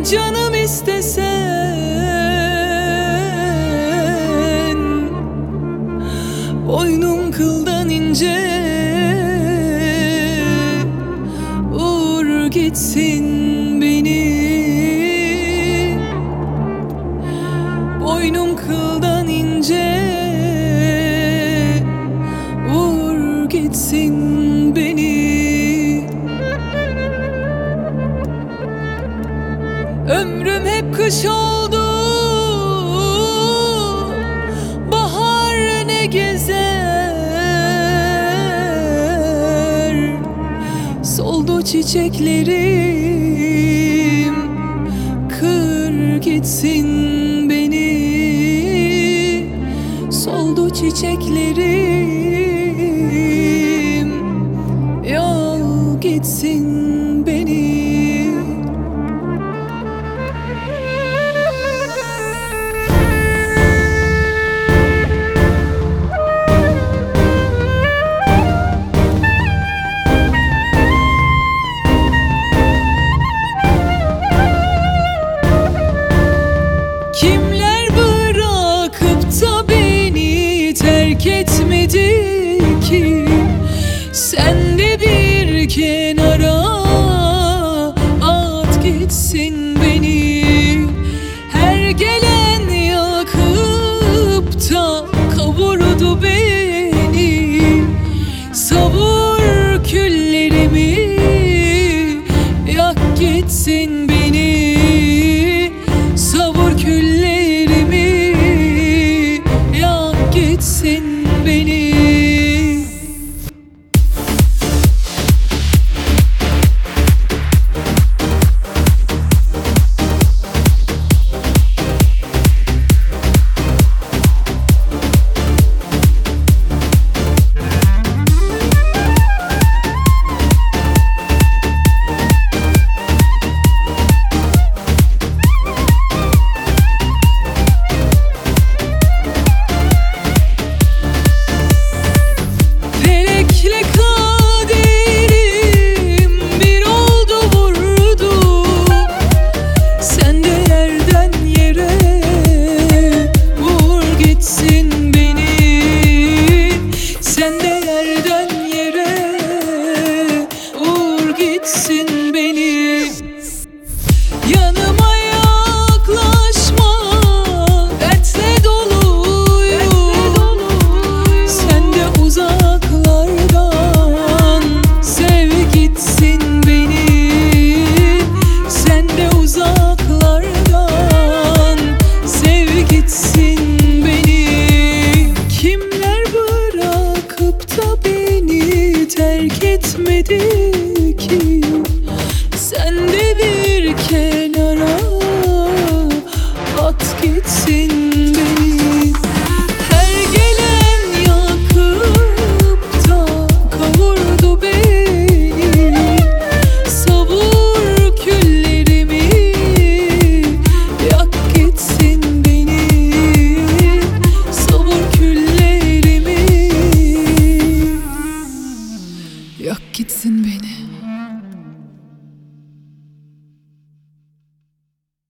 canım istesen, boynum kıldan ince. Vur gitsin beni, boynum kıldan ince. Vur gitsin beni. Ömrüm hep kış oldu, bahar ne gezer. Soldu çiçeklerim, kır gitsin beni. Soldu çiçeklerim, yol gitsin beni. Kimler bırakıp da beni terk etmedi ki? Sen de bir kenara at gitsin beni. Her gelen yakıp da kavurdu beni. Savur küllerimi, yak gitsin beni. Savur küllerimi, yak gitsin beni. Yanıma yaklaşma, dertle doluyum. Sen de uzaklardan sev gitsin beni. Sen de uzaklardan sev gitsin beni. Kimler bırakıp da beni terk etmedi ki? Sen de bir kenara at gitsin beni. Her gelen yakıp da kavurdu beni. Savur küllerimi, yak gitsin beni. Savur küllerimi, yak gitsin beni.